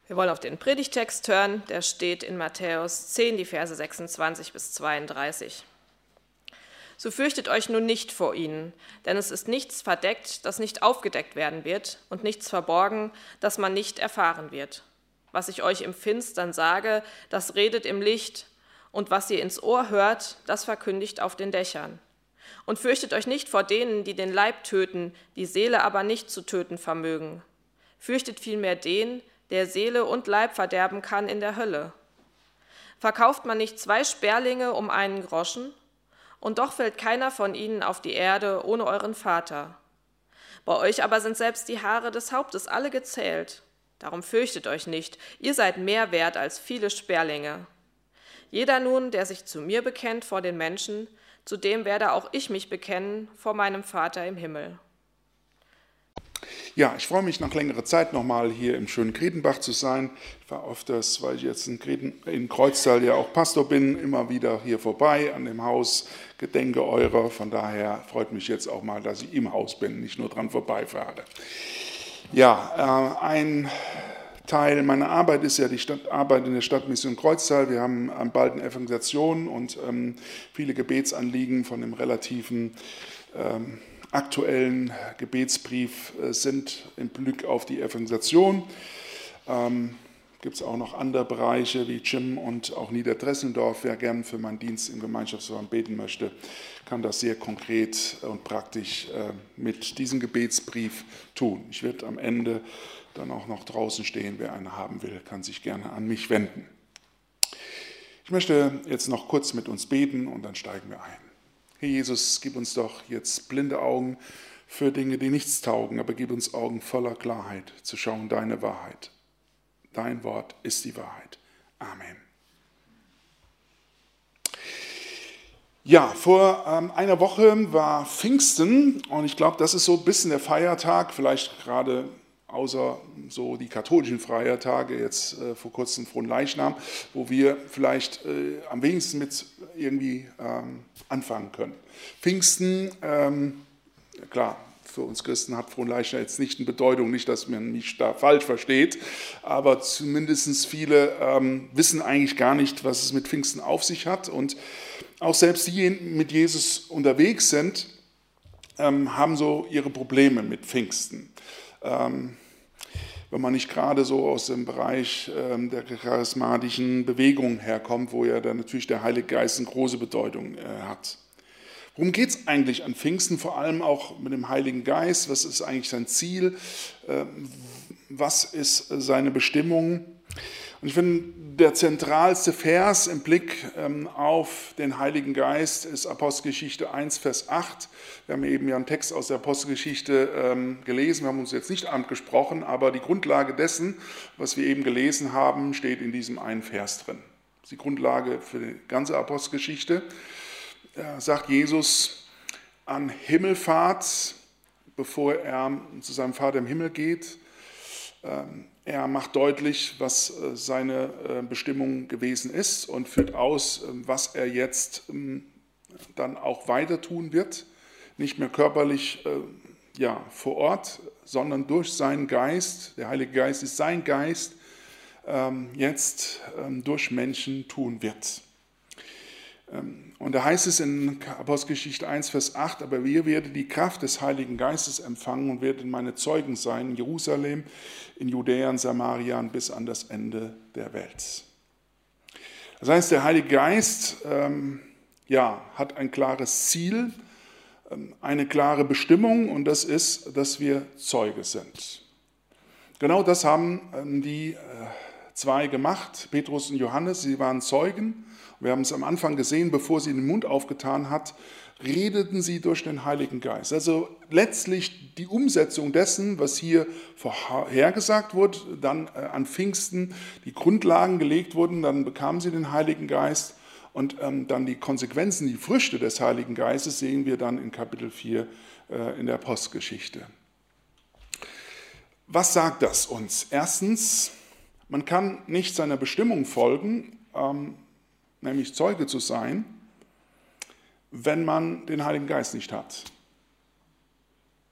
Wir wollen auf den Predigtext hören, der steht in Matthäus 10, die Verse 26 bis 32. So fürchtet euch nun nicht vor ihnen, denn es ist nichts verdeckt, das nicht aufgedeckt werden wird, und nichts verborgen, das man nicht erfahren wird. Was ich euch im Finstern sage, das redet im Licht, und was ihr ins Ohr hört, das verkündigt auf den Dächern. Und fürchtet euch nicht vor denen, die den Leib töten, die Seele aber nicht zu töten vermögen. Fürchtet vielmehr den, der Seele und Leib verderben kann in der Hölle. Verkauft man nicht 2 Sperlinge um einen Groschen? Und doch fällt keiner von ihnen auf die Erde ohne euren Vater. Bei euch aber sind selbst die Haare des Hauptes alle gezählt. Darum fürchtet euch nicht, ihr seid mehr wert als viele Sperlinge. Jeder nun, der sich zu mir bekennt vor den Menschen, zu dem werde auch ich mich bekennen vor meinem Vater im Himmel. Ja, ich freue mich nach längerer Zeit nochmal hier im schönen Gredenbach zu sein. Ich war öfters, weil ich jetzt in Kreuztal ja auch Pastor bin, immer wieder hier vorbei an dem Haus, gedenke eurer. Von daher freut mich jetzt auch mal, dass ich im Haus bin, nicht nur dran vorbeifahre. Ja, ein Teil meiner Arbeit ist ja die Arbeit in der Stadtmission Kreuztal. Wir haben bald eine Evangelisation und viele Gebetsanliegen von dem relativen aktuellen Gebetsbrief sind im Blick auf die Evangelisation. Gibt es auch noch andere Bereiche wie Chim und auch Niederdressendorf. Wer gern für meinen Dienst im Gemeinschaftsverband beten möchte, kann das sehr konkret und praktisch mit diesem Gebetsbrief tun. Ich werde am Ende dann auch noch draußen stehen. Wer einen haben will, kann sich gerne an mich wenden. Ich möchte jetzt noch kurz mit uns beten und dann steigen wir ein. Herr Jesus, gib uns doch jetzt blinde Augen für Dinge, die nichts taugen, aber gib uns Augen voller Klarheit zu schauen, deine Wahrheit. Dein Wort ist die Wahrheit. Amen. Ja, vor einer Woche war Pfingsten und ich glaube, das ist so ein bisschen der Feiertag, vielleicht gerade außer so die katholischen Feiertage, jetzt vor kurzem Fronleichnam, wo wir vielleicht am wenigsten mit irgendwie anfangen können. Pfingsten, klar, für uns Christen hat Fronleichnam jetzt nicht eine Bedeutung, nicht, dass man mich da falsch versteht, aber zumindest viele wissen eigentlich gar nicht, was es mit Pfingsten auf sich hat. Und auch selbst diejenigen, die mit Jesus unterwegs sind, haben so ihre Probleme mit Pfingsten. Wenn man nicht gerade so aus dem Bereich der charismatischen Bewegung herkommt, wo ja dann natürlich der Heilige Geist eine große Bedeutung hat. Worum geht es eigentlich an Pfingsten, vor allem auch mit dem Heiligen Geist? Was ist eigentlich sein Ziel? Was ist seine Bestimmung? Und ich finde, der zentralste Vers im Blick auf den Heiligen Geist ist Apostelgeschichte 1, Vers 8. Wir haben eben ja einen Text aus der Apostelgeschichte gelesen, wir haben uns jetzt nicht abgesprochen, aber die Grundlage dessen, was wir eben gelesen haben, steht in diesem einen Vers drin. Das ist die Grundlage für die ganze Apostelgeschichte. Da sagt Jesus an Himmelfahrt, bevor er zu seinem Vater im Himmel geht, er macht deutlich, was seine Bestimmung gewesen ist und führt aus, was er jetzt dann auch weiter tun wird. Nicht mehr körperlich vor Ort, sondern durch seinen Geist, der Heilige Geist ist sein Geist, jetzt durch Menschen tun wird. Und da heißt es in Apostelgeschichte 1, Vers 8, aber ihr werdet die Kraft des Heiligen Geistes empfangen und werdet meine Zeugen sein in Jerusalem, in Judäa und Samaria und bis an das Ende der Welt. Das heißt, der Heilige Geist hat ein klares Ziel, eine klare Bestimmung und das ist, dass wir Zeuge sind. Genau das haben die 2 gemacht, Petrus und Johannes, sie waren Zeugen. Wir haben es am Anfang gesehen, bevor sie den Mund aufgetan hat, redeten sie durch den Heiligen Geist. Also letztlich die Umsetzung dessen, was hier vorhergesagt wurde, dann an Pfingsten die Grundlagen gelegt wurden, dann bekamen sie den Heiligen Geist und dann die Konsequenzen, die Früchte des Heiligen Geistes sehen wir dann in Kapitel 4 in der Apostelgeschichte. Was sagt das uns? Erstens, man kann nicht seiner Bestimmung folgen, nämlich Zeuge zu sein, wenn man den Heiligen Geist nicht hat.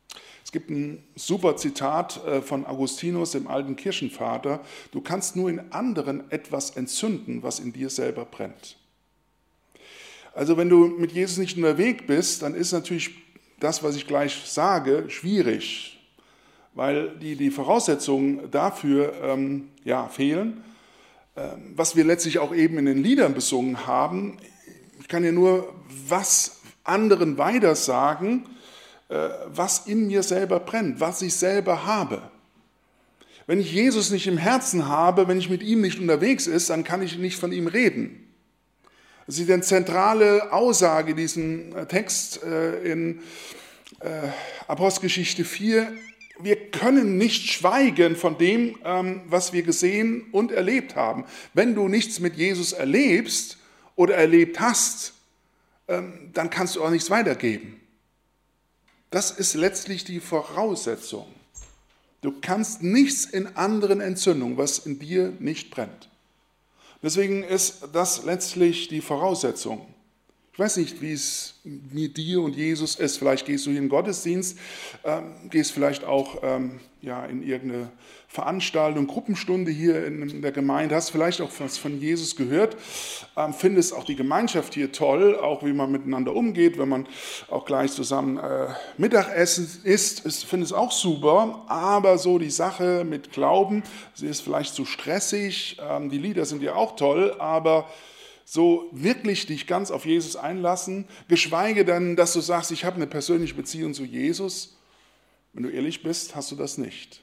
Es gibt ein super Zitat von Augustinus, dem alten Kirchenvater: Du kannst nur in anderen etwas entzünden, was in dir selber brennt. Also wenn du mit Jesus nicht unterwegs bist, dann ist natürlich das, was ich gleich sage, schwierig, weil die Voraussetzungen dafür fehlen. Was wir letztlich auch eben in den Liedern besungen haben, ich kann ja nur was anderen weitersagen, was in mir selber brennt, was ich selber habe. Wenn ich Jesus nicht im Herzen habe, wenn ich mit ihm nicht unterwegs ist, dann kann ich nicht von ihm reden. Das ist eine zentrale Aussage in diesem Text in Apostelgeschichte 4. Wir können nicht schweigen von dem, was wir gesehen und erlebt haben. Wenn du nichts mit Jesus erlebst oder erlebt hast, dann kannst du auch nichts weitergeben. Das ist letztlich die Voraussetzung. Du kannst nichts in anderen Entzündungen, was in dir nicht brennt. Deswegen ist das letztlich die Voraussetzung. Ich weiß nicht, wie es mit dir und Jesus ist. Vielleicht gehst du hier in den Gottesdienst, gehst vielleicht auch in irgendeine Veranstaltung, Gruppenstunde hier in der Gemeinde, hast vielleicht auch was von Jesus gehört, findest auch die Gemeinschaft hier toll, auch wie man miteinander umgeht, wenn man auch gleich zusammen Mittagessen isst, findest auch super, aber so die Sache mit Glauben, sie ist vielleicht zu stressig, die Lieder sind ja auch toll, aber so wirklich dich ganz auf Jesus einlassen, geschweige denn, dass du sagst, ich habe eine persönliche Beziehung zu Jesus. Wenn du ehrlich bist, hast du das nicht.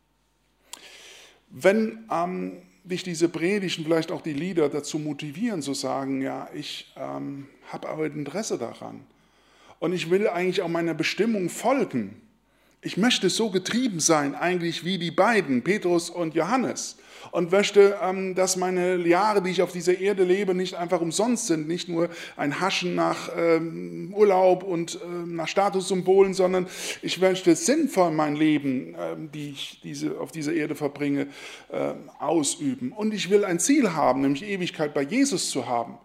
Wenn dich diese Predigten, vielleicht auch die Lieder dazu motivieren, zu sagen, ja, ich habe aber Interesse daran und ich will eigentlich auch meiner Bestimmung folgen. Ich möchte so getrieben sein, eigentlich wie die beiden, Petrus und Johannes. Und möchte, dass meine Jahre, die ich auf dieser Erde lebe, nicht einfach umsonst sind, nicht nur ein Haschen nach Urlaub und nach Statussymbolen, sondern ich möchte sinnvoll mein Leben, die ich auf dieser Erde verbringe, ausüben. Und ich will ein Ziel haben, nämlich Ewigkeit bei Jesus zu haben.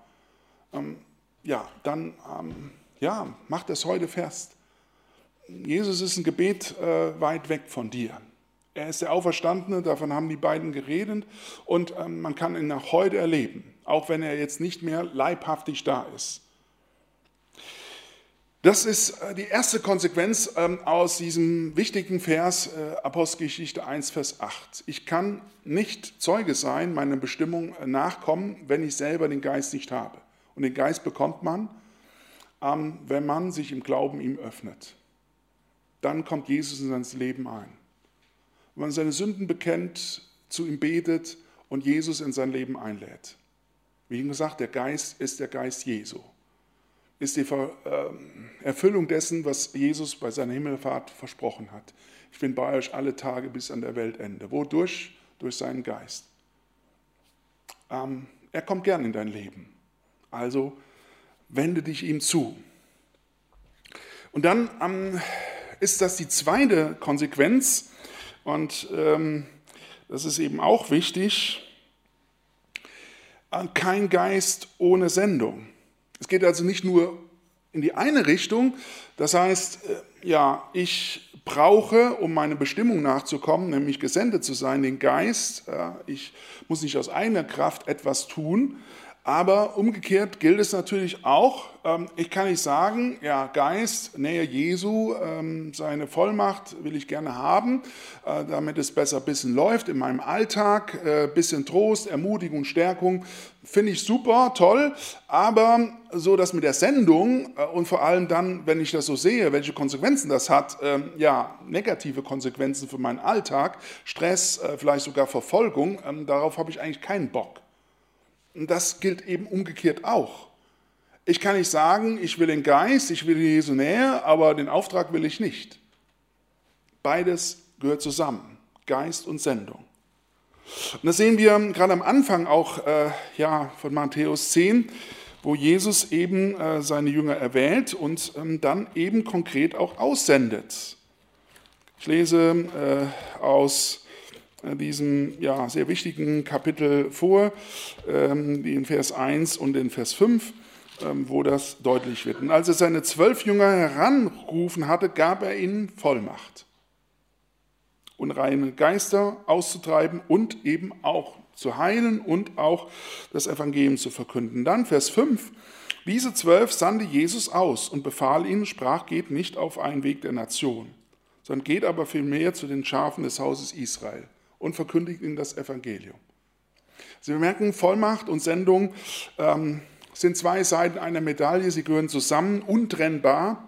Dann mach das heute fest. Jesus ist ein Gebet weit weg von dir. Er ist der Auferstandene, davon haben die beiden geredet und man kann ihn auch heute erleben, auch wenn er jetzt nicht mehr leibhaftig da ist. Das ist die erste Konsequenz aus diesem wichtigen Vers Apostelgeschichte 1, Vers 8. Ich kann nicht Zeuge sein, meiner Bestimmung nachkommen, wenn ich selber den Geist nicht habe. Und den Geist bekommt man, wenn man sich im Glauben ihm öffnet. Dann kommt Jesus in sein Leben ein. Wenn man seine Sünden bekennt, zu ihm betet und Jesus in sein Leben einlädt. Wie ihm gesagt, der Geist ist der Geist Jesu. Ist die Erfüllung dessen, was Jesus bei seiner Himmelfahrt versprochen hat. Ich bin bei euch alle Tage bis an der Weltende. Wodurch? Durch seinen Geist. Er kommt gern in dein Leben. Also wende dich ihm zu. Und dann ist das die zweite Konsequenz. Und das ist eben auch wichtig, kein Geist ohne Sendung. Es geht also nicht nur in die eine Richtung, das heißt, ich brauche, um meine Bestimmung nachzukommen, nämlich gesendet zu sein, den Geist. Ich muss nicht aus eigener Kraft etwas tun, aber umgekehrt gilt es natürlich auch, ich kann nicht sagen, ja, Geist, Nähe Jesu, seine Vollmacht will ich gerne haben, damit es besser ein bisschen läuft in meinem Alltag, ein bisschen Trost, Ermutigung, Stärkung, finde ich super, toll, aber so das mit der Sendung und vor allem dann, wenn ich das so sehe, welche Konsequenzen das hat, negative Konsequenzen für meinen Alltag, Stress, vielleicht sogar Verfolgung, darauf habe ich eigentlich keinen Bock. Und das gilt eben umgekehrt auch. Ich kann nicht sagen, ich will den Geist, ich will Jesu Nähe, aber den Auftrag will ich nicht. Beides gehört zusammen, Geist und Sendung. Und das sehen wir gerade am Anfang auch von Matthäus 10, wo Jesus eben seine Jünger erwählt und dann eben konkret auch aussendet. Ich lese aus diesem sehr wichtigen Kapitel vor, die in Vers 1 und in Vers 5. wo das deutlich wird. Und als er seine 12 Jünger herangerufen hatte, gab er ihnen Vollmacht, unreine Geister auszutreiben und eben auch zu heilen und auch das Evangelium zu verkünden. Dann Vers 5. Diese 12 sandte Jesus aus und befahl ihnen, sprach, geht nicht auf einen Weg der Nation, sondern geht aber vielmehr zu den Schafen des Hauses Israel und verkündigt ihnen das Evangelium. Sie merken, Vollmacht und Sendung sind zwei Seiten einer Medaille, sie gehören zusammen, untrennbar.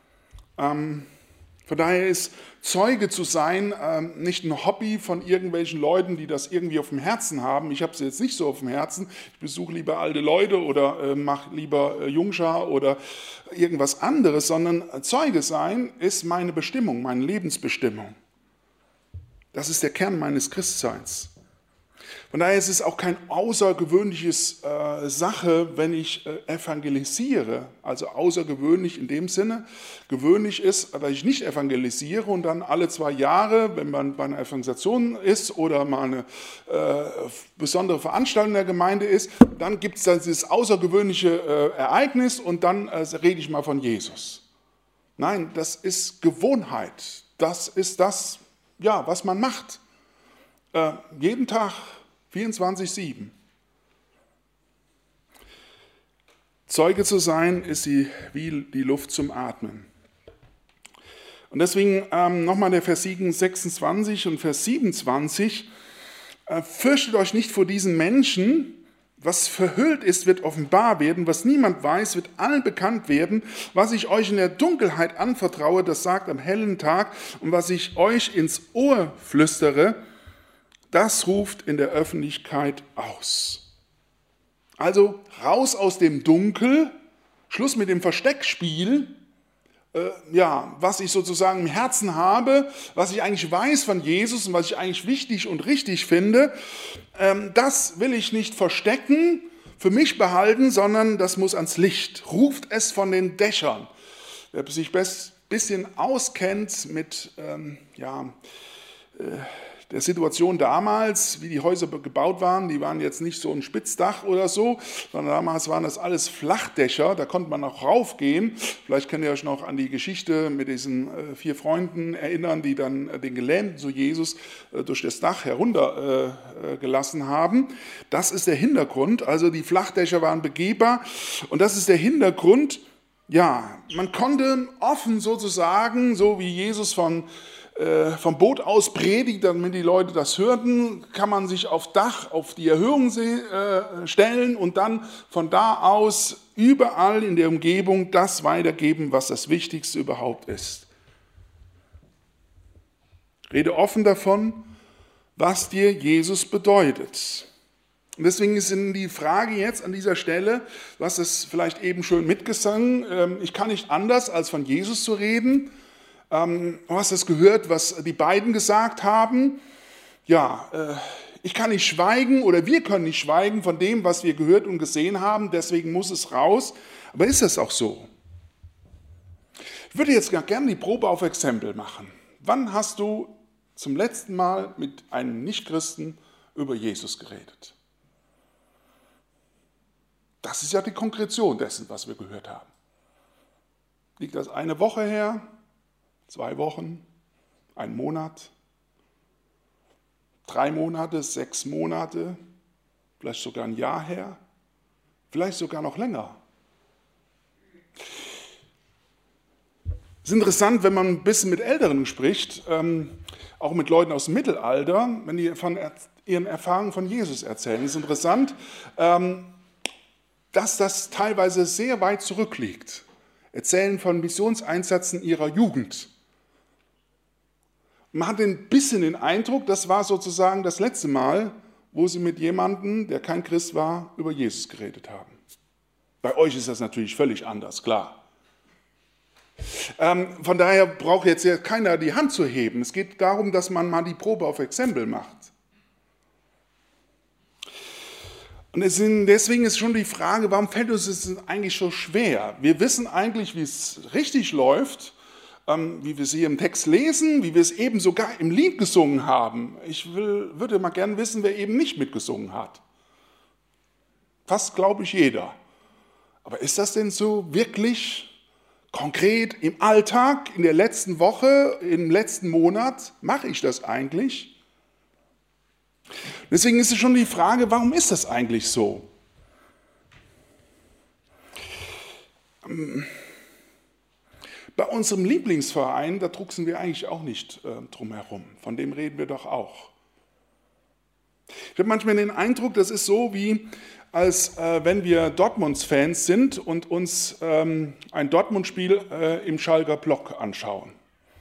Von daher ist Zeuge zu sein nicht ein Hobby von irgendwelchen Leuten, die das irgendwie auf dem Herzen haben. Ich habe es jetzt nicht so auf dem Herzen. Ich besuche lieber alte Leute oder mache lieber Jungschar oder irgendwas anderes, sondern Zeuge sein ist meine Bestimmung, meine Lebensbestimmung. Das ist der Kern meines Christseins. Von daher ist es auch kein außergewöhnliches Sache, wenn ich evangelisiere. Also außergewöhnlich in dem Sinne. Gewöhnlich ist, dass ich nicht evangelisiere und dann alle 2 Jahre, wenn man bei einer Evangelisation ist oder mal eine besondere Veranstaltung der Gemeinde ist, dann gibt es dieses außergewöhnliche Ereignis und dann rede ich mal von Jesus. Nein, das ist Gewohnheit. Das ist das, ja, was man macht. Jeden Tag 24/7. Zeuge zu sein, ist wie die Luft zum Atmen. Und deswegen nochmal der Vers 26 und Vers 27. Fürchtet euch nicht vor diesen Menschen, was verhüllt ist, wird offenbar werden, was niemand weiß, wird allen bekannt werden, was ich euch in der Dunkelheit anvertraue, das sagt am hellen Tag, und was ich euch ins Ohr flüstere, das ruft in der Öffentlichkeit aus. Also raus aus dem Dunkel, Schluss mit dem Versteckspiel, was ich sozusagen im Herzen habe, was ich eigentlich weiß von Jesus und was ich eigentlich wichtig und richtig finde, das will ich nicht verstecken, für mich behalten, sondern das muss ans Licht. Ruft es von den Dächern. Wer sich ein bisschen auskennt mit der Situation damals, wie die Häuser gebaut waren, die waren jetzt nicht so ein Spitzdach oder so, sondern damals waren das alles Flachdächer, da konnte man auch raufgehen. Vielleicht könnt ihr euch noch an die Geschichte mit diesen 4 Freunden erinnern, die dann den Gelähmten zu Jesus durch das Dach heruntergelassen haben. Das ist der Hintergrund, also die Flachdächer waren begehbar und das ist der Hintergrund. Ja, man konnte offen sozusagen, so wie Jesus vom Boot aus predigt, damit die Leute das hörten, kann man sich auf Dach, auf die Erhöhung stellen und dann von da aus überall in der Umgebung das weitergeben, was das Wichtigste überhaupt ist. Rede offen davon, was dir Jesus bedeutet. Und deswegen ist die Frage jetzt an dieser Stelle, du hast es vielleicht eben schön mitgesungen, ich kann nicht anders, als von Jesus zu reden. Du hast es gehört, was die beiden gesagt haben. Ja, ich kann nicht schweigen oder wir können nicht schweigen von dem, was wir gehört und gesehen haben, deswegen muss es raus. Aber ist das auch so? Ich würde jetzt gerne die Probe auf Exempel machen. Wann hast du zum letzten Mal mit einem Nichtchristen über Jesus geredet? Das ist ja die Konkretion dessen, was wir gehört haben. Liegt das eine Woche her? 2 Wochen, 1 Monat, 3 Monate, 6 Monate, vielleicht sogar ein Jahr her, vielleicht sogar noch länger. Es ist interessant, wenn man ein bisschen mit Älteren spricht, auch mit Leuten aus dem Mittelalter, wenn die von ihren Erfahrungen von Jesus erzählen. Es ist interessant, dass das teilweise sehr weit zurückliegt. Erzählen von Missionseinsätzen ihrer Jugend. Man hat ein bisschen den Eindruck, das war sozusagen das letzte Mal, wo sie mit jemandem, der kein Christ war, über Jesus geredet haben. Bei euch ist das natürlich völlig anders, klar. Von daher braucht jetzt keiner die Hand zu heben. Es geht darum, dass man mal die Probe auf Exempel macht. Und deswegen ist schon die Frage, warum fällt uns das eigentlich so schwer? Wir wissen eigentlich, wie es richtig läuft, wie wir es hier im Text lesen, wie wir es eben sogar im Lied gesungen haben. Ich würde mal gerne wissen, wer eben nicht mitgesungen hat. Fast, glaube ich, jeder. Aber ist das denn so wirklich konkret im Alltag, in der letzten Woche, im letzten Monat? Mache ich das eigentlich? Deswegen ist es schon die Frage, warum ist das eigentlich so? Bei unserem Lieblingsverein, da drucksen wir eigentlich auch nicht drum herum. Von dem reden wir doch auch. Ich habe manchmal den Eindruck, das ist so wie, als wenn wir Dortmunds-Fans sind und uns ein Dortmund-Spiel im Schalker Block anschauen.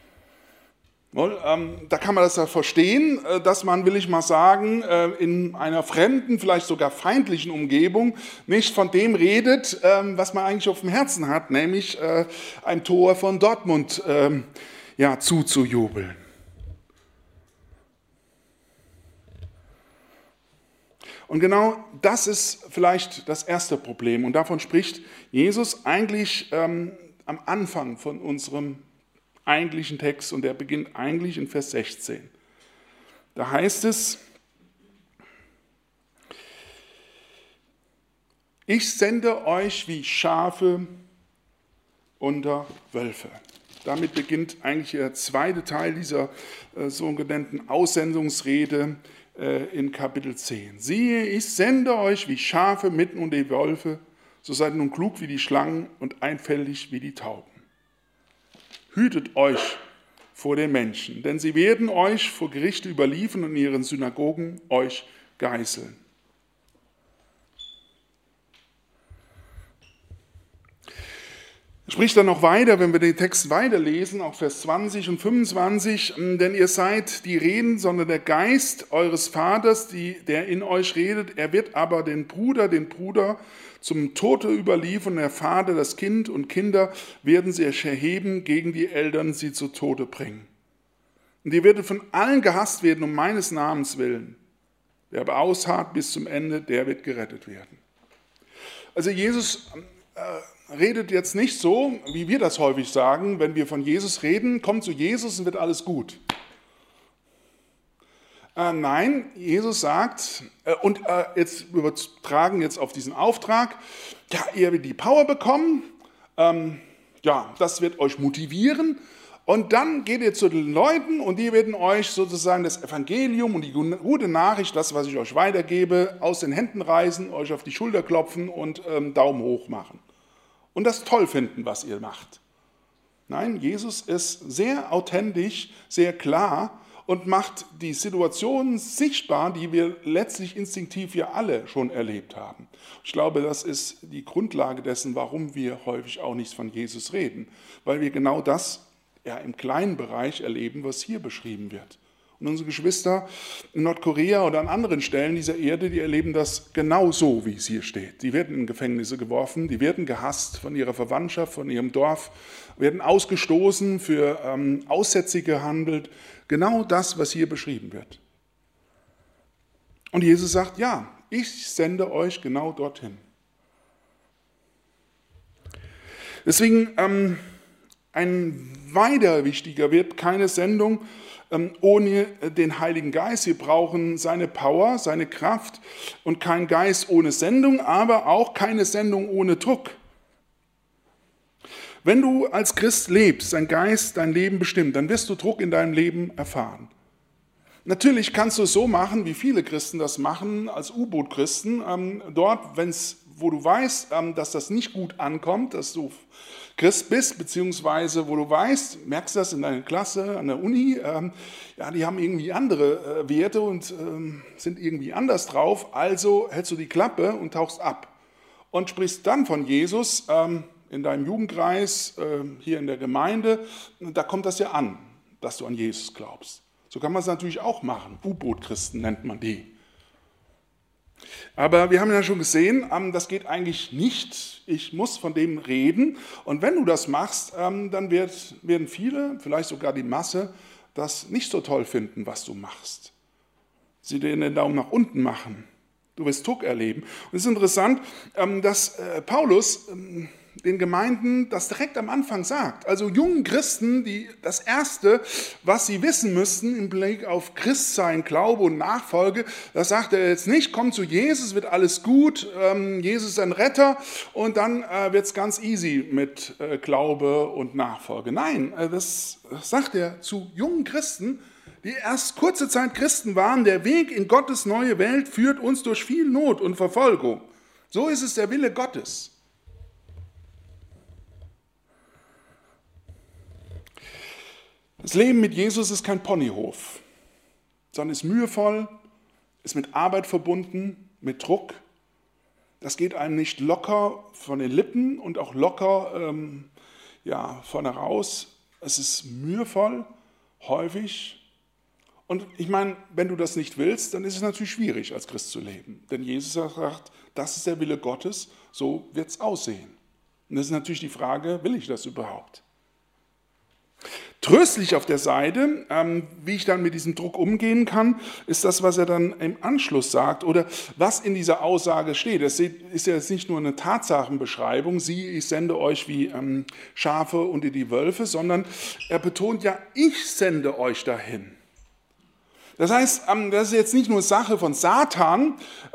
Da kann man das ja verstehen, dass man, will ich mal sagen, in einer fremden, vielleicht sogar feindlichen Umgebung nicht von dem redet, was man eigentlich auf dem Herzen hat, nämlich ein Tor von Dortmund zuzujubeln. Und genau das ist vielleicht das erste Problem. Und davon spricht Jesus eigentlich am Anfang von unserem eigentlichen Text. Und der beginnt eigentlich in Vers 16. Da heißt es, ich sende euch wie Schafe unter Wölfe. Damit beginnt eigentlich der zweite Teil dieser sogenannten Aussendungsrede in Kapitel 10. Siehe, ich sende euch wie Schafe mitten unter die Wölfe, so seid nun klug wie die Schlangen und einfältig wie die Tauben. Hütet euch vor den Menschen, denn sie werden euch vor Gerichte überliefern und in ihren Synagogen euch geißeln. Spricht dann noch weiter, wenn wir den Text weiterlesen, auch Vers 20 und 25, denn ihr seid die Reden, sondern der Geist eures Vaters, der in euch redet, er wird aber den Bruder zum Tode überliefern, der Vater das Kind und Kinder werden sie erheben, gegen die Eltern sie zu Tode bringen. Und ihr werdet von allen gehasst werden, um meines Namens willen. Wer aber ausharrt bis zum Ende, der wird gerettet werden. Also Jesus redet jetzt nicht so, wie wir das häufig sagen, wenn wir von Jesus reden, kommt zu Jesus und wird alles gut. Nein, Jesus sagt, und jetzt übertragen jetzt auf diesen Auftrag, ja, ihr werdet die Power bekommen, das wird euch motivieren und dann geht ihr zu den Leuten und die werden euch sozusagen das Evangelium und die gute Nachricht, das, was ich euch weitergebe, aus den Händen reißen, euch auf die Schulter klopfen und Daumen hoch machen. Und das toll finden, was ihr macht. Nein, Jesus ist sehr authentisch, sehr klar und macht die Situationen sichtbar, die wir letztlich instinktiv ja alle schon erlebt haben. Ich glaube, das ist die Grundlage dessen, warum wir häufig auch nicht von Jesus reden, weil wir genau das ja im kleinen Bereich erleben, was hier beschrieben wird. Und unsere Geschwister in Nordkorea oder an anderen Stellen dieser Erde, die erleben das genau so, wie es hier steht. Die werden in Gefängnisse geworfen, die werden gehasst von ihrer Verwandtschaft, von ihrem Dorf, werden ausgestoßen, für Aussätzige gehandelt. Genau das, was hier beschrieben wird. Und Jesus sagt, ja, ich sende euch genau dorthin. Deswegen ein weiter wichtiger wird keine Sendung ohne den Heiligen Geist. Wir brauchen seine Power, seine Kraft und kein Geist ohne Sendung, aber auch keine Sendung ohne Druck. Wenn du als Christ lebst, dein Geist dein Leben bestimmt, dann wirst du Druck in deinem Leben erfahren. Natürlich kannst du es so machen, wie viele Christen das machen, als U-Boot-Christen. Dort, wo du weißt, dass das nicht gut ankommt, dass du Christ bist, beziehungsweise wo du weißt, merkst du das in deiner Klasse, an der Uni, die haben irgendwie andere Werte und sind irgendwie anders drauf, also hältst du die Klappe und tauchst ab und sprichst dann von Jesus in deinem Jugendkreis, hier in der Gemeinde, da kommt das ja an, dass du an Jesus glaubst. So kann man es natürlich auch machen, U-Boot-Christen nennt man die. Aber wir haben ja schon gesehen, das geht eigentlich nicht. Ich muss von dem reden. Und wenn du das machst, dann werden viele, vielleicht sogar die Masse, das nicht so toll finden, was du machst. Sie dir den Daumen nach unten machen. Du wirst Druck erleben. Und es ist interessant, dass Paulus den Gemeinden das direkt am Anfang sagt. Also jungen Christen, das Erste, was sie wissen müssten im Blick auf Christsein, Glaube und Nachfolge, das sagt er jetzt nicht, komm zu Jesus, wird alles gut, Jesus ist ein Retter und dann wird es ganz easy mit Glaube und Nachfolge. Nein, das sagt er zu jungen Christen, die erst kurze Zeit Christen waren. Der Weg in Gottes neue Welt führt uns durch viel Not und Verfolgung. So ist es der Wille Gottes. Das Leben mit Jesus ist kein Ponyhof, sondern ist mühevoll, ist mit Arbeit verbunden, mit Druck. Das geht einem nicht locker von den Lippen und auch locker vorne raus. Es ist mühevoll, häufig. Und ich meine, wenn du das nicht willst, dann ist es natürlich schwierig, als Christ zu leben. Denn Jesus sagt, das ist der Wille Gottes, so wird es aussehen. Und das ist natürlich die Frage, will ich das überhaupt? Tröstlich auf der Seite, wie ich dann mit diesem Druck umgehen kann, ist das, was er dann im Anschluss sagt oder was in dieser Aussage steht. Das ist ja jetzt nicht nur eine Tatsachenbeschreibung, siehe, ich sende euch wie Schafe unter die Wölfe, sondern er betont ja, ich sende euch dahin. Das heißt, das ist jetzt nicht nur Sache von Satan,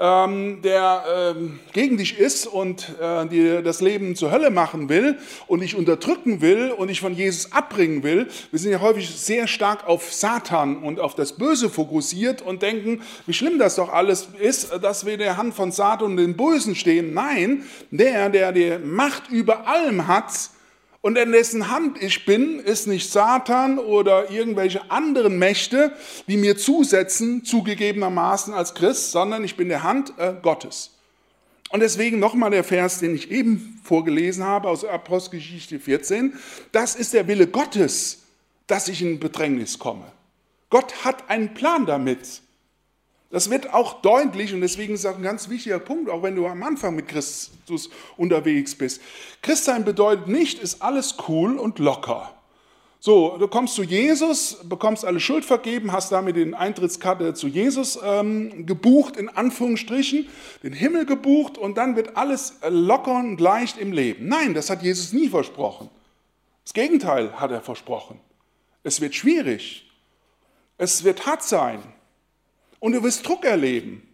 der gegen dich ist und dir das Leben zur Hölle machen will und dich unterdrücken will und dich von Jesus abbringen will. Wir sind ja häufig sehr stark auf Satan und auf das Böse fokussiert und denken, wie schlimm das doch alles ist, dass wir in der Hand von Satan und den Bösen stehen. Nein, der die Macht über allem hat, und in dessen Hand ich bin, ist nicht Satan oder irgendwelche anderen Mächte, die mir zusetzen, zugegebenermaßen als Christ, sondern ich bin der Hand Gottes. Und deswegen nochmal der Vers, den ich eben vorgelesen habe aus Apostelgeschichte 14. Das ist der Wille Gottes, dass ich in Bedrängnis komme. Gott hat einen Plan damit. Das wird auch deutlich und deswegen ist das ein ganz wichtiger Punkt, auch wenn du am Anfang mit Christus unterwegs bist. Christsein bedeutet nicht, ist alles cool und locker. So, du kommst zu Jesus, bekommst alle Schuld vergeben, hast damit den Eintrittskarte zu Jesus gebucht, in Anführungsstrichen, den Himmel gebucht und dann wird alles locker und leicht im Leben. Nein, das hat Jesus nie versprochen. Das Gegenteil hat er versprochen. Es wird schwierig, es wird hart sein. Und du wirst Druck erleben.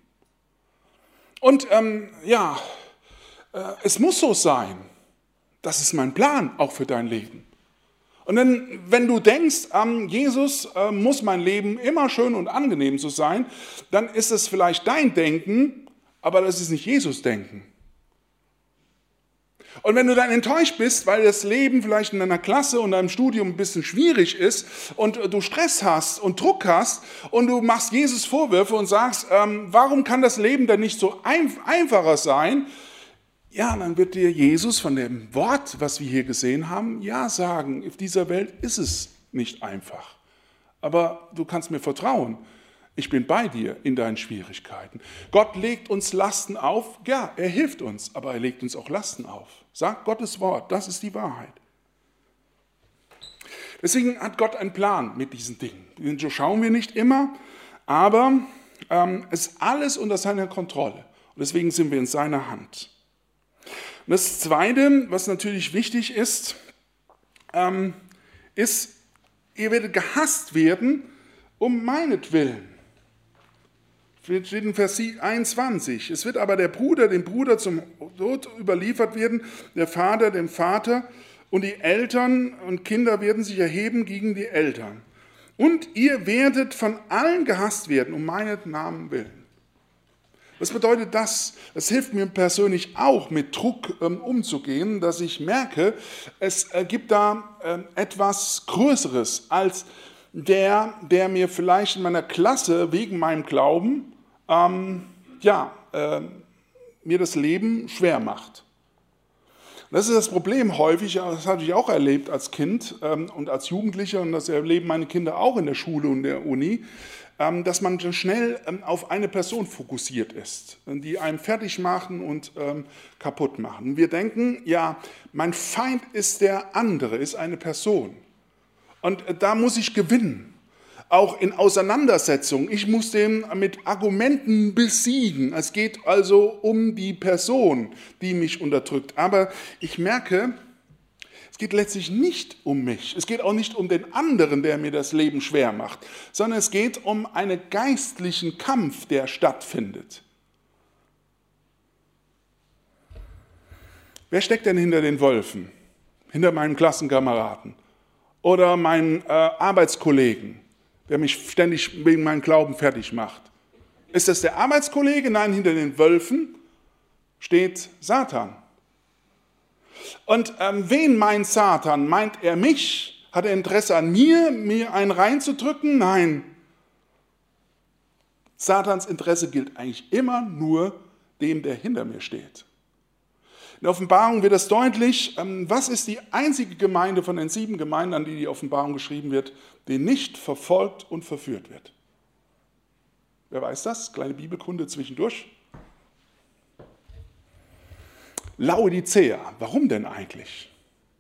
Und es muss so sein. Das ist mein Plan auch für dein Leben. Und dann, wenn du denkst, Jesus muss mein Leben immer schön und angenehm so sein, dann ist es vielleicht dein Denken, aber das ist nicht Jesus Denken. Und wenn du dann enttäuscht bist, weil das Leben vielleicht in deiner Klasse und deinem Studium ein bisschen schwierig ist und du Stress hast und Druck hast und du machst Jesus Vorwürfe und sagst, warum kann das Leben denn nicht so einfacher sein? Ja, dann wird dir Jesus von dem Wort, was wir hier gesehen haben, ja sagen, auf dieser Welt ist es nicht einfach. Aber du kannst mir vertrauen. Ich bin bei dir in deinen Schwierigkeiten. Gott legt uns Lasten auf. Ja, er hilft uns, aber er legt uns auch Lasten auf. Sagt Gottes Wort, das ist die Wahrheit. Deswegen hat Gott einen Plan mit diesen Dingen. Den schauen wir nicht immer, aber es ist alles unter seiner Kontrolle. Und deswegen sind wir in seiner Hand. Und das Zweite, was natürlich wichtig ist, ist, ihr werdet gehasst werden um meinetwillen. Steht in Vers 21. Es wird aber der Bruder dem Bruder zum Tod überliefert werden, der Vater dem Vater und die Eltern und Kinder werden sich erheben gegen die Eltern. Und ihr werdet von allen gehasst werden, um meinen Namen willen. Was bedeutet das? Das hilft mir persönlich auch, mit Druck umzugehen, dass ich merke, es gibt da etwas Größeres als der mir vielleicht in meiner Klasse wegen meinem Glauben mir das Leben schwer macht. Das ist das Problem häufig, das habe ich auch erlebt als Kind und als Jugendlicher und das erleben meine Kinder auch in der Schule und der Uni, dass man schnell auf eine Person fokussiert ist, die einem fertig machen und kaputt machen. Wir denken, ja, mein Feind ist der andere, ist eine Person und da muss ich gewinnen. auch in Auseinandersetzungen. Ich muss den mit Argumenten besiegen. Es geht also um die Person, die mich unterdrückt. Aber ich merke, es geht letztlich nicht um mich. Es geht auch nicht um den anderen, der mir das Leben schwer macht, sondern es geht um einen geistlichen Kampf, der stattfindet. Wer steckt denn hinter den Wölfen? Hinter meinen Klassenkameraden oder meinen Arbeitskollegen, der mich ständig wegen meinem Glauben fertig macht? Ist das der Arbeitskollege? Nein, hinter den Wölfen steht Satan. Und wen meint Satan? Meint er mich? Hat er Interesse an mir einen reinzudrücken? Nein. Satans Interesse gilt eigentlich immer nur dem, der hinter mir steht. In der Offenbarung wird das deutlich, was ist die einzige Gemeinde von den 7 Gemeinden, an die die Offenbarung geschrieben wird, die nicht verfolgt und verführt wird. Wer weiß das? Kleine Bibelkunde zwischendurch. Laodicea. Warum denn eigentlich?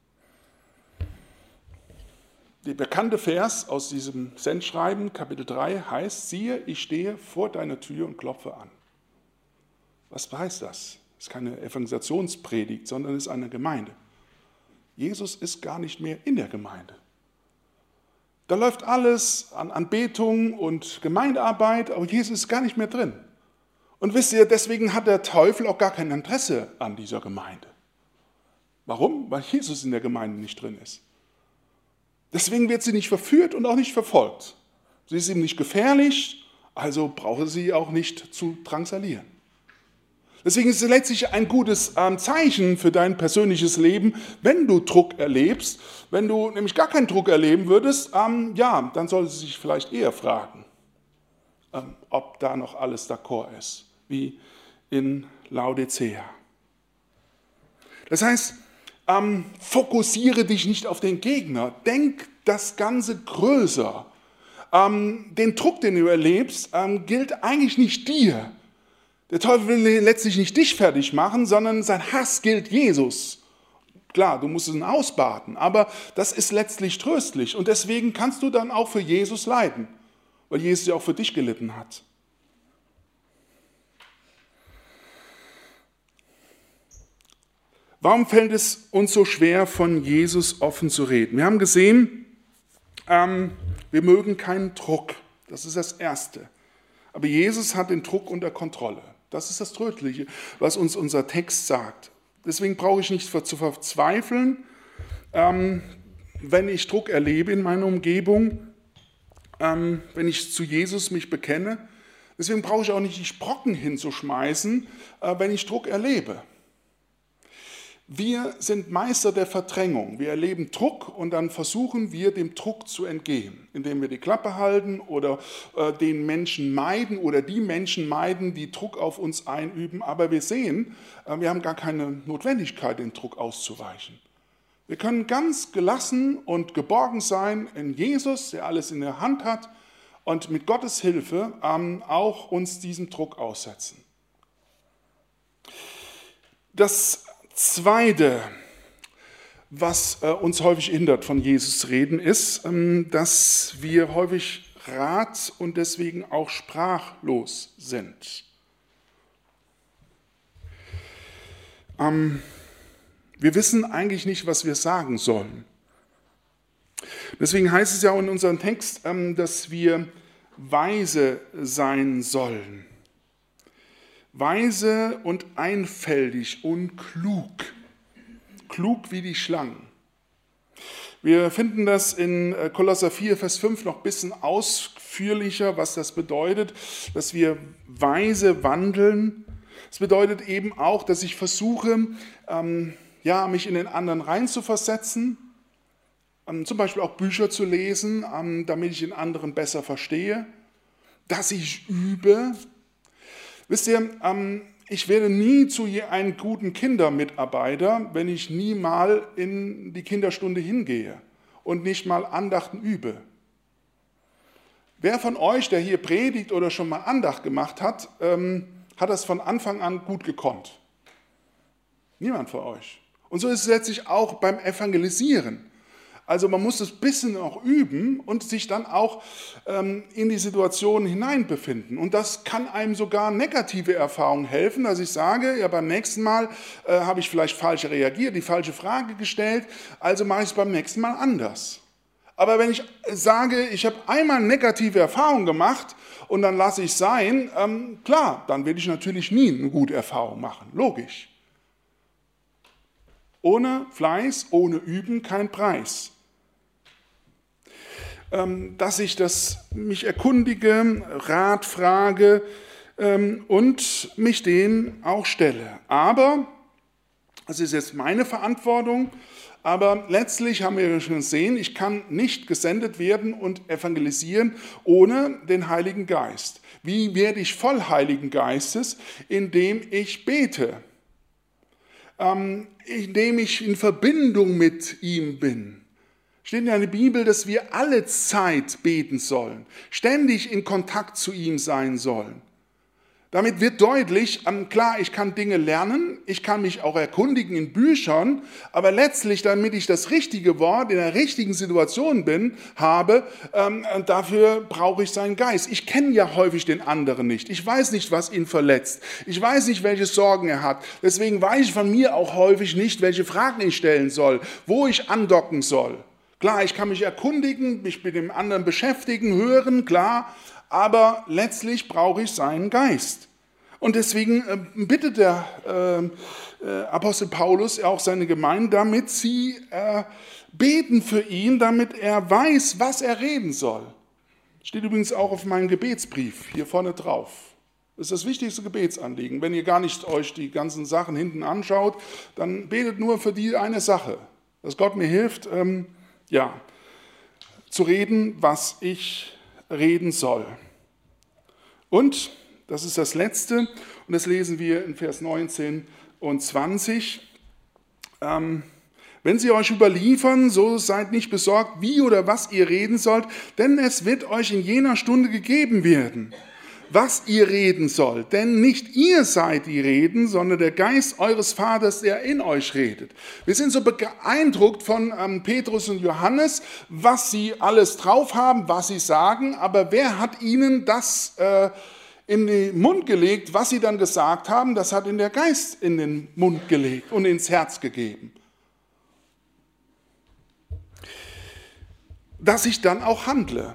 Der bekannte Vers aus diesem Sendschreiben, Kapitel 3, heißt, siehe, ich stehe vor deiner Tür und klopfe an. Was heißt das? Das ist keine Evangelisationspredigt, sondern es ist eine Gemeinde. Jesus ist gar nicht mehr in der Gemeinde. Da läuft alles an Anbetung und Gemeindearbeit, aber Jesus ist gar nicht mehr drin. Und wisst ihr, deswegen hat der Teufel auch gar kein Interesse an dieser Gemeinde. Warum? Weil Jesus in der Gemeinde nicht drin ist. Deswegen wird sie nicht verführt und auch nicht verfolgt. Sie ist ihm nicht gefährlich, also braucht er sie auch nicht zu drangsalieren. Deswegen ist es letztlich ein gutes Zeichen für dein persönliches Leben, wenn du Druck erlebst. Wenn du nämlich gar keinen Druck erleben würdest, ja, dann solltest du dich vielleicht eher fragen, ob da noch alles d'accord ist, wie in Laodicea. Das heißt, fokussiere dich nicht auf den Gegner, denk das Ganze größer. Den Druck, den du erlebst, gilt eigentlich nicht dir. Der Teufel will letztlich nicht dich fertig machen, sondern sein Hass gilt Jesus. Klar, du musst ihn ausbaden, aber das ist letztlich tröstlich. Und deswegen kannst du dann auch für Jesus leiden, weil Jesus ja auch für dich gelitten hat. Warum fällt es uns so schwer, von Jesus offen zu reden? Wir haben gesehen, wir mögen keinen Druck. Das ist das Erste. Aber Jesus hat den Druck unter Kontrolle. Das ist das Tröstliche, was uns unser Text sagt. Deswegen brauche ich nicht zu verzweifeln, wenn ich Druck erlebe in meiner Umgebung, wenn ich zu Jesus mich bekenne. Deswegen brauche ich auch nicht die Sprocken hinzuschmeißen, wenn ich Druck erlebe. Wir sind Meister der Verdrängung. Wir erleben Druck und dann versuchen wir, dem Druck zu entgehen, indem wir die Klappe halten oder den Menschen meiden oder die Menschen meiden, die Druck auf uns einüben. Aber wir sehen, wir haben gar keine Notwendigkeit, den Druck auszuweichen. Wir können ganz gelassen und geborgen sein in Jesus, der alles in der Hand hat, und mit Gottes Hilfe auch uns diesem Druck aussetzen. Das Zweite, was uns häufig hindert, von Jesus zu reden, ist, dass wir häufig rat- und deswegen auch sprachlos sind. Wir wissen eigentlich nicht, was wir sagen sollen. Deswegen heißt es ja in unserem Text, dass wir weise sein sollen. Weise und einfältig und klug. Klug wie die Schlangen. Wir finden das in Kolosser 4, Vers 5 noch ein bisschen ausführlicher, was das bedeutet, dass wir weise wandeln. Es bedeutet eben auch, dass ich versuche, mich in den anderen reinzuversetzen, zum Beispiel auch Bücher zu lesen, damit ich den anderen besser verstehe, dass ich übe. Wisst ihr, ich werde nie zu einem guten Kindermitarbeiter, wenn ich nie mal in die Kinderstunde hingehe und nicht mal Andachten übe. Wer von euch, der hier predigt oder schon mal Andacht gemacht hat, hat das von Anfang an gut gekonnt? Niemand von euch. Und so ist es letztlich auch beim Evangelisieren. Also man muss es ein bisschen auch üben und sich dann auch in die Situation hineinbefinden. Und das kann einem sogar negative Erfahrungen helfen, dass ich sage, ja, beim nächsten Mal habe ich vielleicht falsch reagiert, die falsche Frage gestellt, also mache ich es beim nächsten Mal anders. Aber wenn ich sage, ich habe einmal negative Erfahrungen gemacht und dann lasse ich es sein, klar, dann will ich natürlich nie eine gute Erfahrung machen, logisch. Ohne Fleiß, ohne Üben kein Preis. Dass ich mich erkundige, Rat frage und mich denen auch stelle. Aber, das ist jetzt meine Verantwortung, aber letztlich haben wir schon gesehen, ich kann nicht gesendet werden und evangelisieren ohne den Heiligen Geist. Wie werde ich voll Heiligen Geistes? Indem ich bete, indem ich in Verbindung mit ihm bin. Steht in der Bibel, dass wir alle Zeit beten sollen, ständig in Kontakt zu ihm sein sollen. Damit wird deutlich, klar, ich kann Dinge lernen, ich kann mich auch erkundigen in Büchern, aber letztlich, damit ich das richtige Wort in der richtigen Situation habe, dafür brauche ich seinen Geist. Ich kenne ja häufig den anderen nicht. Ich weiß nicht, was ihn verletzt. Ich weiß nicht, welche Sorgen er hat. Deswegen weiß ich von mir auch häufig nicht, welche Fragen ich stellen soll, wo ich andocken soll. Klar, ich kann mich erkundigen, mich mit dem anderen beschäftigen, hören, klar, aber letztlich brauche ich seinen Geist. Und deswegen bittet der Apostel Paulus auch seine Gemeinde, damit sie beten für ihn, damit er weiß, was er reden soll. Steht übrigens auch auf meinem Gebetsbrief hier vorne drauf. Das ist das wichtigste Gebetsanliegen. Wenn ihr gar nicht euch die ganzen Sachen hinten anschaut, dann betet nur für die eine Sache, dass Gott mir hilft, zu reden, was ich reden soll. Und, das ist das Letzte, und das lesen wir in Vers 19 und 20, wenn sie euch überliefern, so seid nicht besorgt, wie oder was ihr reden sollt, denn es wird euch in jener Stunde gegeben werden, was ihr reden sollt. Denn nicht ihr seid die Reden, sondern der Geist eures Vaters, der in euch redet. Wir sind so beeindruckt von Petrus und Johannes, was sie alles drauf haben, was sie sagen, aber wer hat ihnen das in den Mund gelegt, was sie dann gesagt haben? Das hat ihnen der Geist in den Mund gelegt und ins Herz gegeben. Dass ich dann auch handle.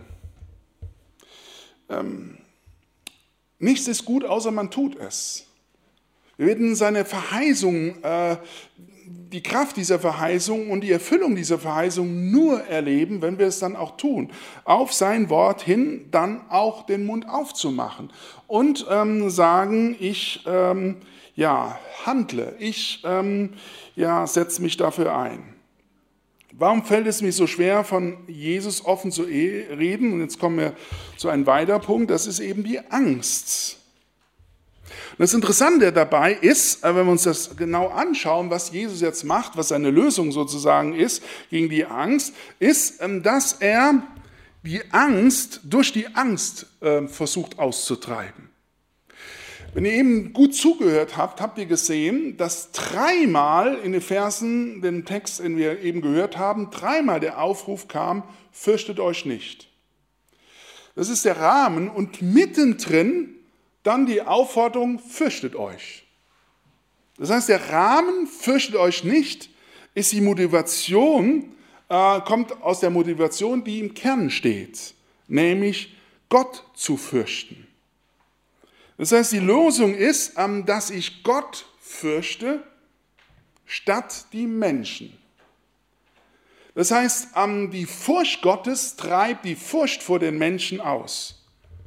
Nichts ist gut, außer man tut es. Wir werden seine Verheißung, die Kraft dieser Verheißung und die Erfüllung dieser Verheißung nur erleben, wenn wir es dann auch tun. Auf sein Wort hin dann auch den Mund aufzumachen und sagen, ich handle, ich setze mich dafür ein. Warum fällt es mir so schwer, von Jesus offen zu reden? Und jetzt kommen wir zu einem weiteren Punkt, das ist eben die Angst. Und das Interessante dabei ist, wenn wir uns das genau anschauen, was Jesus jetzt macht, was seine Lösung sozusagen ist gegen die Angst, ist, dass er die Angst durch die Angst versucht auszutreiben. Wenn ihr eben gut zugehört habt, habt ihr gesehen, dass dreimal in den Versen, den Text, den wir eben gehört haben, dreimal der Aufruf kam, fürchtet euch nicht. Das ist der Rahmen und mittendrin dann die Aufforderung, fürchtet euch. Das heißt, der Rahmen, fürchtet euch nicht, ist die Motivation, kommt aus der Motivation, die im Kern steht, nämlich Gott zu fürchten. Das heißt, die Lösung ist, dass ich Gott fürchte, statt die Menschen. Das heißt, die Furcht Gottes treibt die Furcht vor den Menschen aus.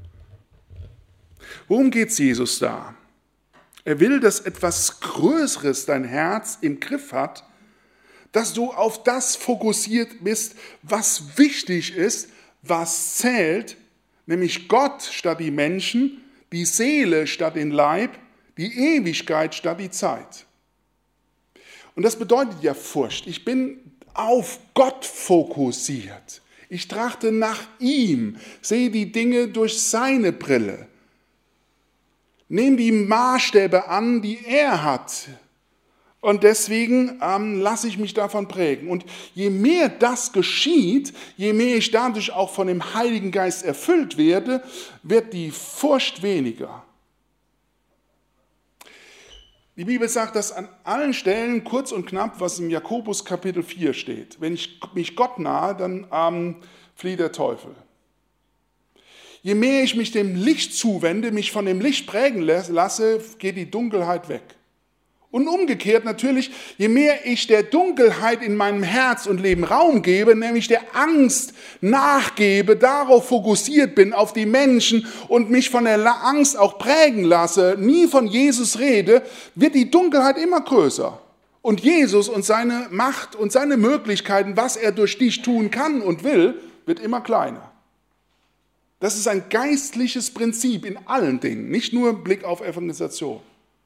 Worum geht es Jesus da? Er will, dass etwas Größeres dein Herz im Griff hat, dass du auf das fokussiert bist, was wichtig ist, was zählt, nämlich Gott statt die Menschen, die Seele statt den Leib, die Ewigkeit statt die Zeit. Und das bedeutet ja Furcht. Ich bin auf Gott fokussiert. Ich trachte nach ihm, sehe die Dinge durch seine Brille. Nehme die Maßstäbe an, die er hat. Und deswegen lasse ich mich davon prägen. Und je mehr das geschieht, je mehr ich dadurch auch von dem Heiligen Geist erfüllt werde, wird die Furcht weniger. Die Bibel sagt das an allen Stellen kurz und knapp, was im Jakobus Kapitel 4 steht. Wenn ich mich Gott nahe, dann flieht der Teufel. Je mehr ich mich dem Licht zuwende, mich von dem Licht prägen lasse, geht die Dunkelheit weg. Und umgekehrt natürlich, je mehr ich der Dunkelheit in meinem Herz und Leben Raum gebe, nämlich der Angst nachgebe, darauf fokussiert bin, auf die Menschen und mich von der Angst auch prägen lasse, nie von Jesus rede, wird die Dunkelheit immer größer. Und Jesus und seine Macht und seine Möglichkeiten, was er durch dich tun kann und will, wird immer kleiner. Das ist ein geistliches Prinzip in allen Dingen, nicht nur im Blick auf Evangelisation.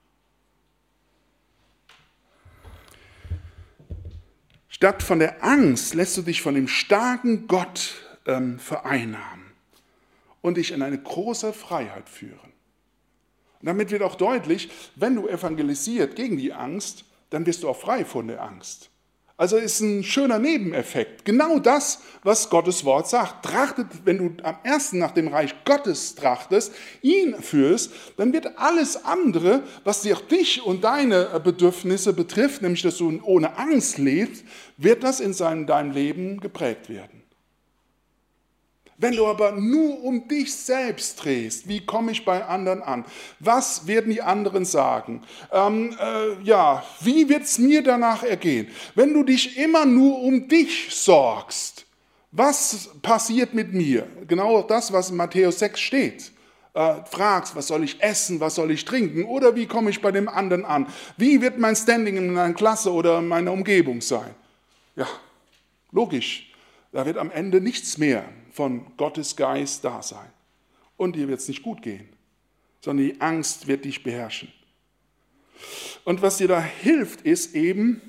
Statt von der Angst lässt du dich von dem starken Gott vereinnahmen und dich in eine große Freiheit führen. Und damit wird auch deutlich, wenn du evangelisiert gegen die Angst, dann wirst du auch frei von der Angst. Also ist ein schöner Nebeneffekt. Genau das, was Gottes Wort sagt. Trachtet, wenn du am ersten nach dem Reich Gottes trachtest, ihn führst, dann wird alles andere, was dich und deine Bedürfnisse betrifft, nämlich dass du ohne Angst lebst, wird das in deinem Leben geprägt werden. Wenn du aber nur um dich selbst drehst, wie komme ich bei anderen an? Was werden die anderen sagen? Wie wird es mir danach ergehen? Wenn du dich immer nur um dich sorgst, was passiert mit mir? Genau das, was in Matthäus 6 steht. Fragst, was soll ich essen, was soll ich trinken oder wie komme ich bei dem anderen an? Wie wird mein Standing in meiner Klasse oder in meiner Umgebung sein? Ja, logisch, da wird am Ende nichts mehr von Gottes Geist da sein. Und dir wird es nicht gut gehen, sondern die Angst wird dich beherrschen. Und was dir da hilft, ist eben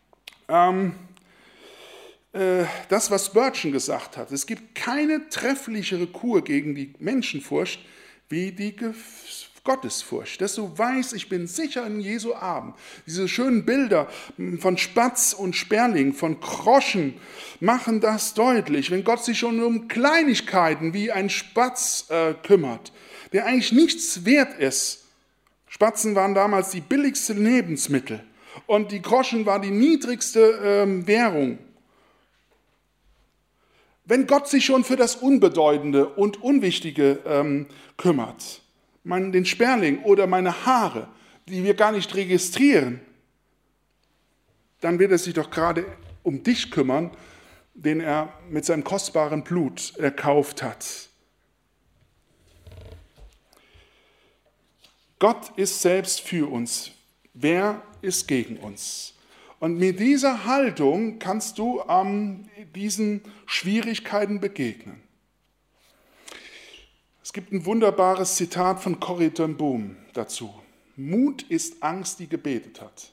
das, was Spurgeon gesagt hat. Es gibt keine trefflichere Kur gegen die Menschenfurcht wie die Gottesfurcht, dass du weißt, ich bin sicher in Jesu Armen. Diese schönen Bilder von Spatz und Sperling, von Groschen machen das deutlich. Wenn Gott sich schon um Kleinigkeiten wie ein Spatz kümmert, der eigentlich nichts wert ist. Spatzen waren damals die billigsten Lebensmittel und die Groschen war die niedrigste Währung. Wenn Gott sich schon für das Unbedeutende und Unwichtige kümmert, den Sperling oder meine Haare, die wir gar nicht registrieren, dann wird er sich doch gerade um dich kümmern, den er mit seinem kostbaren Blut erkauft hat. Gott ist selbst für uns. Wer ist gegen uns? Und mit dieser Haltung kannst du diesen Schwierigkeiten begegnen. Es gibt ein wunderbares Zitat von Corrie ten Boom dazu. Mut ist Angst, die gebetet hat.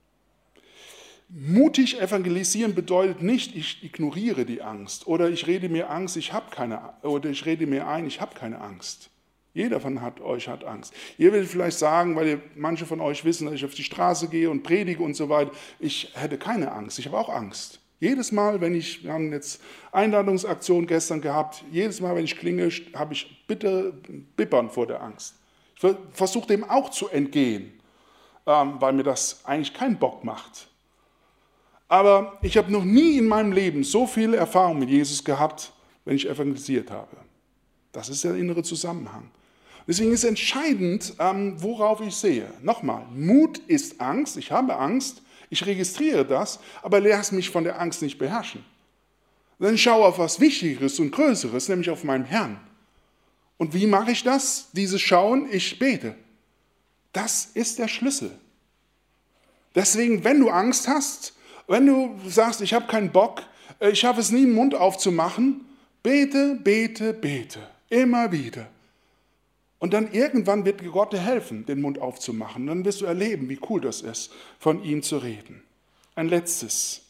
Mutig evangelisieren bedeutet nicht, ich ignoriere die Angst oder ich rede mir ein, ich habe keine Angst. Jeder von euch hat Angst. Ihr werdet vielleicht sagen, weil manche von euch wissen, dass ich auf die Straße gehe und predige und so weiter, ich hätte keine Angst, ich habe auch Angst. Jedes Mal, wir haben jetzt Einladungsaktion gestern gehabt, jedes Mal, wenn ich klinge, habe ich bitte Bibbern vor der Angst. Ich versuche dem auch zu entgehen, weil mir das eigentlich keinen Bock macht. Aber ich habe noch nie in meinem Leben so viel Erfahrung mit Jesus gehabt, wenn ich evangelisiert habe. Das ist der innere Zusammenhang. Deswegen ist entscheidend, worauf ich sehe. Nochmal, Mut ist Angst, ich habe Angst, ich registriere das, aber lass mich von der Angst nicht beherrschen. Dann schaue auf was Wichtigeres und Größeres, nämlich auf meinen Herrn. Und wie mache ich das? Dieses Schauen, ich bete. Das ist der Schlüssel. Deswegen, wenn du Angst hast, wenn du sagst, ich habe keinen Bock, ich schaffe es nie, den Mund aufzumachen, bete, bete, bete. Immer wieder. Und dann irgendwann wird Gott dir helfen, den Mund aufzumachen. Dann wirst du erleben, wie cool das ist, von ihm zu reden. Ein letztes.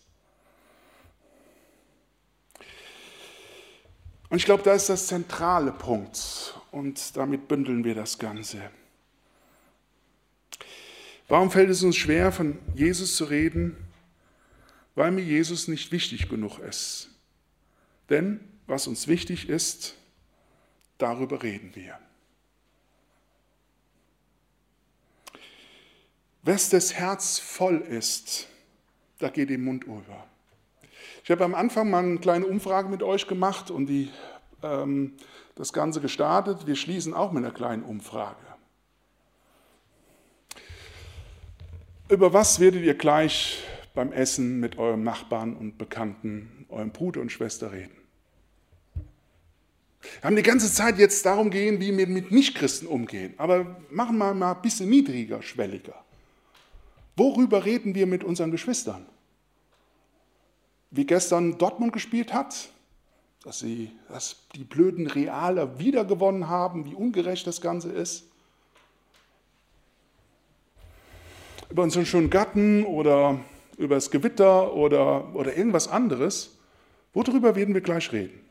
Und ich glaube, da ist das zentrale Punkt. Und damit bündeln wir das Ganze. Warum fällt es uns schwer, von Jesus zu reden? Weil mir Jesus nicht wichtig genug ist. Denn was uns wichtig ist, darüber reden wir. Wes das Herz voll ist, da geht der Mund über. Ich habe am Anfang mal eine kleine Umfrage mit euch gemacht und das Ganze gestartet. Wir schließen auch mit einer kleinen Umfrage. Über was werdet ihr gleich beim Essen mit eurem Nachbarn und Bekannten, eurem Bruder und Schwester reden? Wir haben die ganze Zeit jetzt darum gehen, wie wir mit Nichtchristen umgehen. Aber machen wir mal ein bisschen niedriger, schwelliger. Worüber reden wir mit unseren Geschwistern? Wie gestern Dortmund gespielt hat, dass die blöden Realer wiedergewonnen haben, wie ungerecht das Ganze ist. Über unseren schönen Gatten oder über das Gewitter oder irgendwas anderes. Worüber werden wir gleich reden?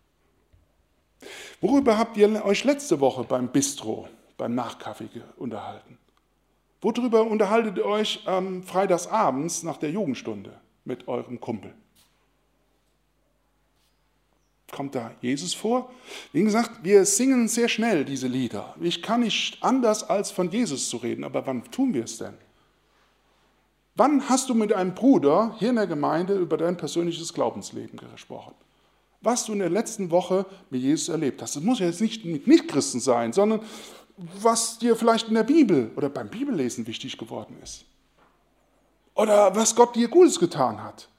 Worüber habt ihr euch letzte Woche beim Bistro, beim Nachkaffee unterhalten? Worüber unterhaltet ihr euch freitagsabends nach der Jugendstunde mit eurem Kumpel? Kommt da Jesus vor? Wie gesagt, wir singen sehr schnell diese Lieder. Ich kann nicht anders, als von Jesus zu reden. Aber wann tun wir es denn? Wann hast du mit einem Bruder hier in der Gemeinde über dein persönliches Glaubensleben gesprochen? Was du in der letzten Woche mit Jesus erlebt hast. Das muss ja jetzt nicht mit Nichtchristen sein, sondern was dir vielleicht in der Bibel oder beim Bibellesen wichtig geworden ist. Oder was Gott dir Gutes getan hat.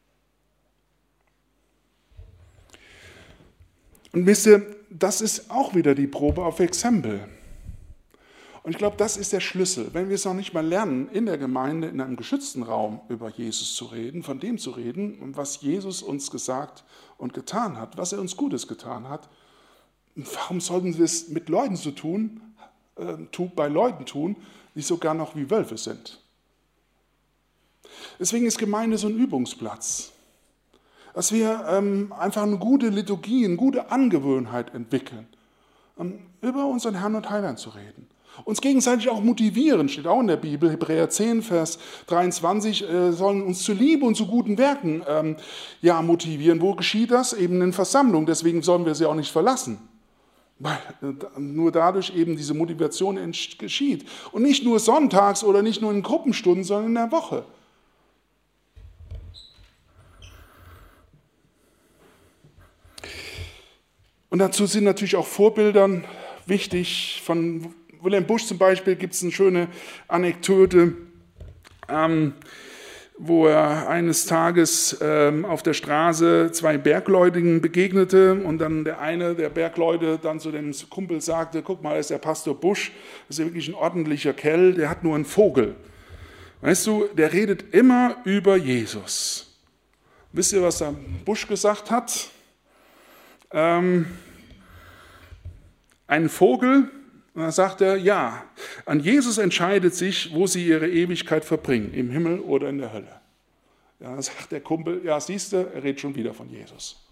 Und wisst ihr, das ist auch wieder die Probe auf Exempel. Und ich glaube, das ist der Schlüssel. Wenn wir es noch nicht mal lernen, in der Gemeinde, in einem geschützten Raum über Jesus zu reden, von dem zu reden, was Jesus uns gesagt und getan hat, was er uns Gutes getan hat, warum sollten wir es mit Leuten bei Leuten tun, die sogar noch wie Wölfe sind? Deswegen ist Gemeinde so ein Übungsplatz. Dass wir einfach eine gute Liturgie, eine gute Angewohnheit entwickeln, über unseren Herrn und Heiland zu reden. Uns gegenseitig auch motivieren, steht auch in der Bibel, Hebräer 10, Vers 23, sollen uns zu Liebe und zu guten Werken motivieren. Wo geschieht das? Eben in Versammlung, deswegen sollen wir sie auch nicht verlassen. Weil nur dadurch eben diese Motivation geschieht. Und nicht nur sonntags oder nicht nur in Gruppenstunden, sondern in der Woche. Und dazu sind natürlich auch Vorbilder wichtig. Von Wilhelm Busch zum Beispiel gibt es eine schöne Anekdote, wo er eines Tages auf der Straße zwei Bergleuten begegnete und dann der eine der Bergleute dann zu dem Kumpel sagte, guck mal, das ist der Pastor Busch, das ist ja wirklich ein ordentlicher Kerl, der hat nur einen Vogel. Weißt du, der redet immer über Jesus. Wisst ihr, was der Busch gesagt hat? Ein Vogel, und dann sagt er, ja, an Jesus entscheidet sich, wo sie ihre Ewigkeit verbringen, im Himmel oder in der Hölle. Ja, dann sagt der Kumpel, ja, siehst du, er redet schon wieder von Jesus.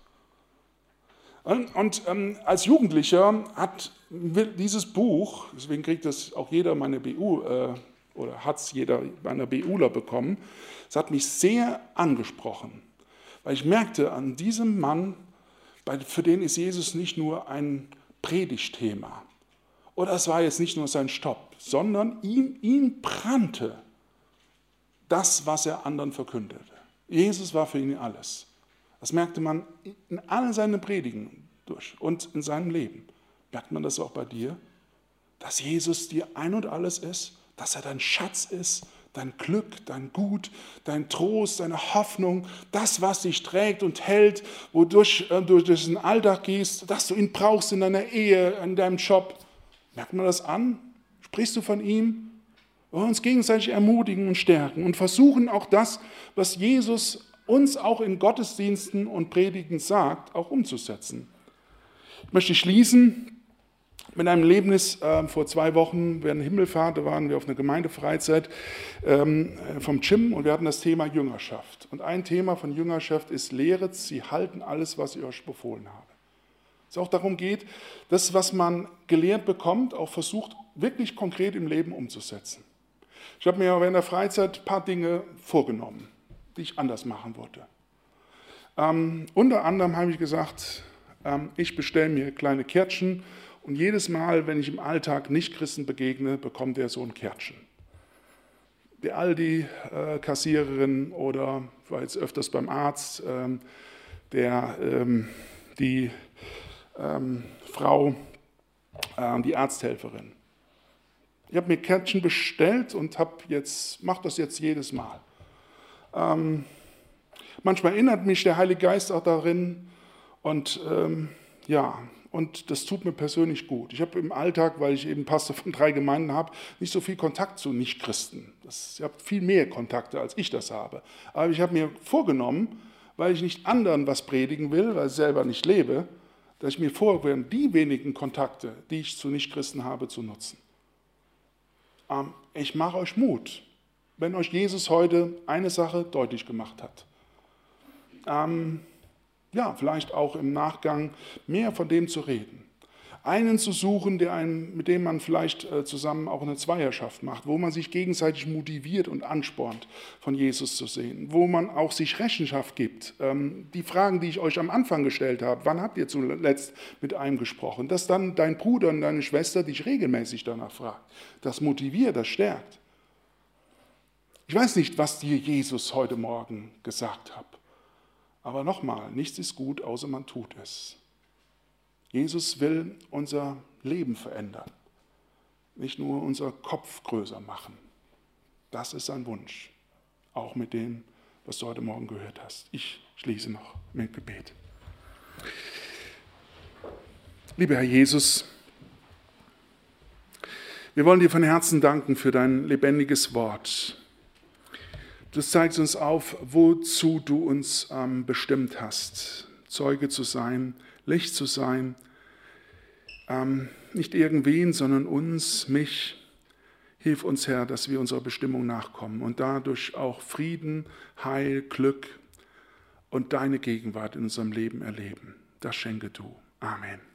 Und als Jugendlicher hat dieses Buch, deswegen kriegt das auch jeder meiner BU, oder hat es jeder meiner BUler bekommen, es hat mich sehr angesprochen, weil ich merkte, an diesem Mann, für den ist Jesus nicht nur ein Predigtthema. Oder es war jetzt nicht nur sein Stopp, sondern ihn brannte das, was er anderen verkündete. Jesus war für ihn alles. Das merkte man in allen seinen Predigen durch und in seinem Leben. Merkt man das auch bei dir? Dass Jesus dir ein und alles ist, dass er dein Schatz ist, dein Glück, dein Gut, dein Trost, deine Hoffnung, das, was dich trägt und hält, wodurch du durch den Alltag gehst, dass du ihn brauchst in deiner Ehe, in deinem Job. Merkt man das an? Sprichst du von ihm? Wir wollen uns gegenseitig ermutigen und stärken und versuchen auch das, was Jesus uns auch in Gottesdiensten und Predigten sagt, auch umzusetzen. Ich möchte schließen mit einem Erlebnis. Vor 2 Wochen, während Himmelfahrt, da waren wir auf einer Gemeindefreizeit vom Jim und wir hatten das Thema Jüngerschaft. Und ein Thema von Jüngerschaft ist, lehret sie halten alles, was ich euch befohlen habe. Es auch darum geht, das, was man gelehrt bekommt, auch versucht, wirklich konkret im Leben umzusetzen. Ich habe mir während der Freizeit ein paar Dinge vorgenommen, die ich anders machen wollte. Unter anderem habe ich gesagt, ich bestelle mir kleine Kärtchen und jedes Mal, wenn ich im Alltag Nicht-Christen begegne, bekommt er so ein Kärtchen. Die Aldi-Kassiererin oder, ich war jetzt öfters beim Arzt, die Frau, die Arzthelferin. Ich habe mir Kärtchen bestellt und mache das jetzt jedes Mal. Manchmal erinnert mich der Heilige Geist auch darin und und das tut mir persönlich gut. Ich habe im Alltag, weil ich eben Pastor von 3 Gemeinden habe, nicht so viel Kontakt zu Nichtchristen. Ich habe viel mehr Kontakte, als ich das habe. Aber ich habe mir vorgenommen, weil ich nicht anderen was predigen will, weil ich selber nicht lebe, dass ich mir vornehme, die wenigen Kontakte, die ich zu Nichtchristen habe, zu nutzen. Ich mache euch Mut, wenn euch Jesus heute eine Sache deutlich gemacht hat. Vielleicht auch im Nachgang mehr von dem zu reden. Einen zu suchen, mit dem man vielleicht zusammen auch eine Zweierschaft macht, wo man sich gegenseitig motiviert und anspornt, von Jesus zu sehen, wo man auch sich Rechenschaft gibt. Die Fragen, die ich euch am Anfang gestellt habe, wann habt ihr zuletzt mit einem gesprochen? Dass dann dein Bruder und deine Schwester dich regelmäßig danach fragt. Das motiviert, das stärkt. Ich weiß nicht, was dir Jesus heute Morgen gesagt hat. Aber nochmal, nichts ist gut, außer man tut es. Jesus will unser Leben verändern, nicht nur unser Kopf größer machen. Das ist sein Wunsch, auch mit dem, was du heute Morgen gehört hast. Ich schließe noch mit Gebet. Lieber Herr Jesus, wir wollen dir von Herzen danken für dein lebendiges Wort. Du zeigst uns auf, wozu du uns bestimmt hast, Zeuge zu sein, Licht zu sein, nicht irgendwen, sondern uns, mich. Hilf uns, Herr, dass wir unserer Bestimmung nachkommen und dadurch auch Frieden, Heil, Glück und deine Gegenwart in unserem Leben erleben. Das schenke du. Amen.